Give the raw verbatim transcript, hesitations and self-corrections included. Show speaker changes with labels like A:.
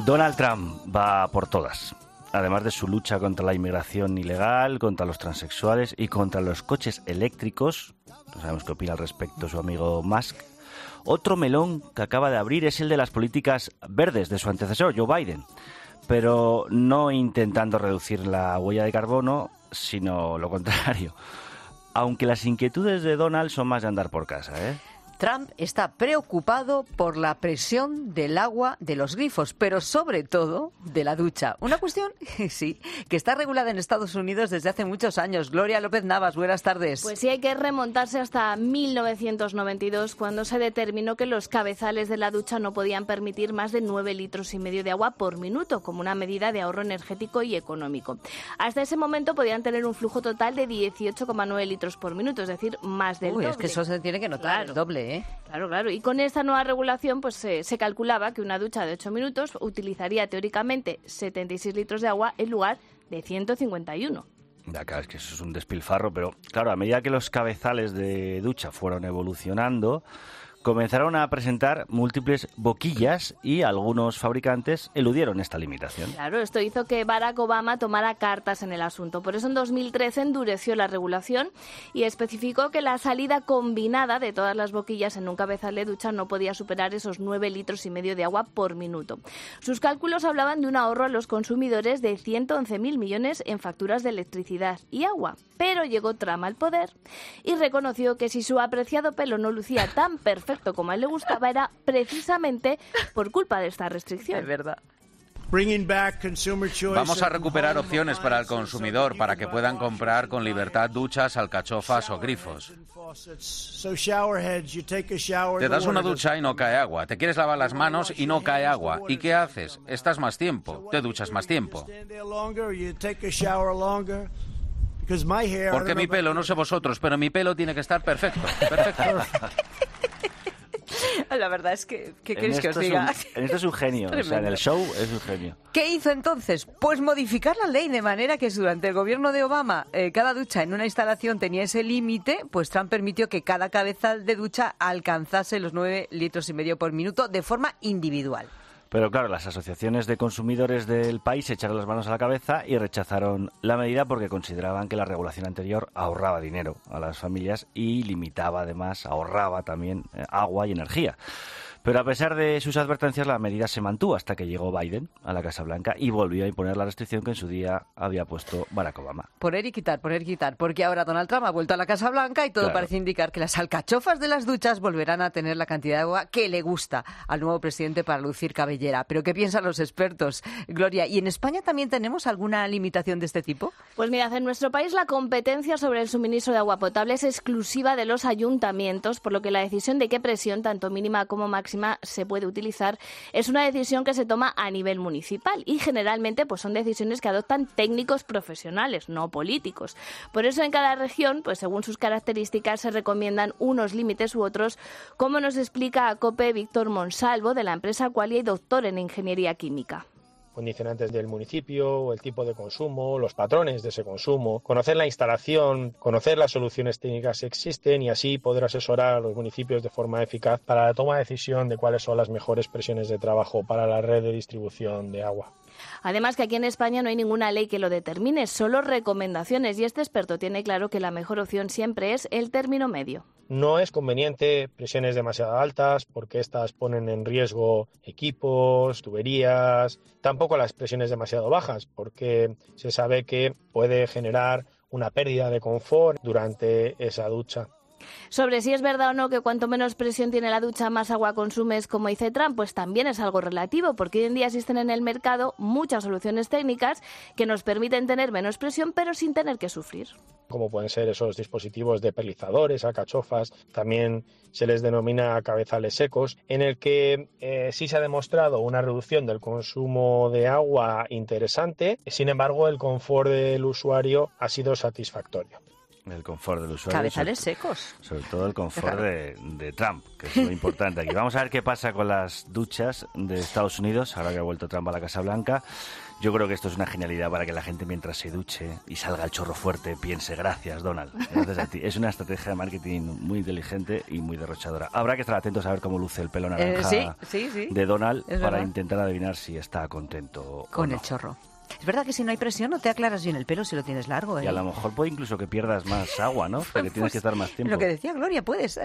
A: Donald Trump va por todas. Además de su lucha contra la inmigración ilegal, contra los transexuales y contra los coches eléctricos, no sabemos qué opina al respecto su amigo Musk, otro melón que acaba de abrir es el de las políticas verdes de su antecesor, Joe Biden, pero no intentando reducir la huella de carbono, sino lo contrario. Aunque las inquietudes de Donald son más de andar por casa, ¿eh?
B: Trump está preocupado por la presión del agua de los grifos, pero sobre todo de la ducha. Una cuestión, sí, que está regulada en Estados Unidos desde hace muchos años. Gloria López Navas, buenas tardes.
C: Pues sí, hay que remontarse hasta mil novecientos noventa y dos, cuando se determinó que los cabezales de la ducha no podían permitir más de nueve litros y medio de agua por minuto, como una medida de ahorro energético y económico. Hasta ese momento podían tener un flujo total de dieciocho coma nueve litros por minuto, es decir, más del
B: Uy,
C: doble.
B: Es que eso se tiene que notar,
C: Claro.
B: el doble. ¿Eh?
C: Claro, claro. Y con esta nueva regulación pues se, se calculaba que una ducha de ocho minutos utilizaría teóricamente setenta y seis litros de agua en lugar de ciento cincuenta y uno.
A: Ya, claro, es que eso es un despilfarro, pero claro, a medida que los cabezales de ducha fueron evolucionando, comenzaron a presentar múltiples boquillas y algunos fabricantes eludieron esta limitación.
C: Claro, esto hizo que Barack Obama tomara cartas en el asunto. Por eso en dos mil trece endureció la regulación y especificó que la salida combinada de todas las boquillas en un cabezal de ducha no podía superar esos nueve litros y medio de agua por minuto. Sus cálculos hablaban de un ahorro a los consumidores de ciento once mil millones en facturas de electricidad y agua. Pero llegó Trump al poder y reconoció que si su apreciado pelo no lucía tan perfecto como a él le gustaba, era precisamente por culpa de esta restricción.
B: Es verdad.
D: Vamos a recuperar opciones para el consumidor para que puedan comprar con libertad duchas, alcachofas o grifos. Te das una ducha y no cae agua. Te quieres lavar las manos y no cae agua. ¿Y qué haces? Estás más tiempo. Te duchas más tiempo. Porque mi pelo, no sé vosotros, pero mi pelo tiene que estar perfecto. Perfecto.
B: La verdad es que, ¿qué queréis que os
A: es
B: diga?
A: un- en esto es un genio, o sea, en el show es un genio.
B: ¿Qué hizo entonces? Pues modificar la ley de manera que si durante el gobierno de Obama eh, cada ducha en una instalación tenía ese límite, pues Trump permitió que cada cabezal de ducha alcanzase los nueve litros y medio por minuto de forma individual.
A: Pero claro, las asociaciones de consumidores del país se echaron las manos a la cabeza y rechazaron la medida porque consideraban que la regulación anterior ahorraba dinero a las familias y limitaba, además, ahorraba también eh, agua y energía. Pero a pesar de sus advertencias, la medida se mantuvo hasta que llegó Biden a la Casa Blanca y volvió a imponer la restricción que en su día había puesto Barack Obama.
B: Poner y quitar, poner y quitar, porque ahora Donald Trump ha vuelto a la Casa Blanca y todo
A: Claro.
B: parece indicar que las alcachofas de las duchas volverán a tener la cantidad de agua que le gusta al nuevo presidente para lucir cabellera. Pero ¿qué piensan los expertos, Gloria? ¿Y en España también tenemos alguna limitación de este tipo?
C: Pues mirad, en nuestro país la competencia sobre el suministro de agua potable es exclusiva de los ayuntamientos, por lo que la decisión de qué presión, tanto mínima como máxima, se puede utilizar es una decisión que se toma a nivel municipal y generalmente pues son decisiones que adoptan técnicos profesionales, no políticos. Por eso en cada región, pues según sus características, se recomiendan unos límites u otros, como nos explica a COPE Víctor Monsalvo, de la empresa Qualia y doctor en Ingeniería Química.
E: Condicionantes del municipio, el tipo de consumo, los patrones de ese consumo, conocer la instalación, conocer las soluciones técnicas que existen y así poder asesorar a los municipios de forma eficaz para la toma de decisión de cuáles son las mejores presiones de trabajo para la red de distribución de agua.
C: Además que aquí en España no hay ninguna ley que lo determine, solo recomendaciones y este experto tiene claro que la mejor opción siempre es el término medio.
E: No es conveniente presiones demasiado altas porque estas ponen en riesgo equipos, tuberías, tampoco las presiones demasiado bajas porque se sabe que puede generar una pérdida de confort durante esa ducha.
C: Sobre si es verdad o no que cuanto menos presión tiene la ducha, más agua consumes, como dice Trump, pues también es algo relativo, porque hoy en día existen en el mercado muchas soluciones técnicas que nos permiten tener menos presión, pero sin tener que sufrir.
E: Como pueden ser esos dispositivos de perlizadores, alcachofas, también se les denomina cabezales secos, en el que eh, sí se ha demostrado una reducción del consumo de agua interesante, sin embargo el confort del usuario ha sido satisfactorio.
A: El confort del usuario.
B: Cabezales
A: sobre,
B: secos.
A: Sobre todo el confort de, de Trump, que es muy importante aquí. Vamos a ver qué pasa con las duchas de Estados Unidos, ahora que ha vuelto Trump a la Casa Blanca. Yo creo que esto es una genialidad para que la gente, mientras se duche y salga el chorro fuerte, piense: gracias, Donald, gracias a ti. Es una estrategia de marketing muy inteligente y muy derrochadora. Habrá que estar atentos a ver cómo luce el pelo naranja
B: eh, sí, sí, sí.
A: de Donald
B: Es
A: para
B: verdad.
A: intentar adivinar si está contento
B: Con
A: o no.
B: el chorro. Es verdad que si no hay presión no te aclaras bien el pelo si lo tienes largo, ¿eh?
A: Y a lo mejor puede incluso que pierdas más agua, ¿no? Porque tienes que estar más tiempo.
B: Lo que decía Gloria, puede ser.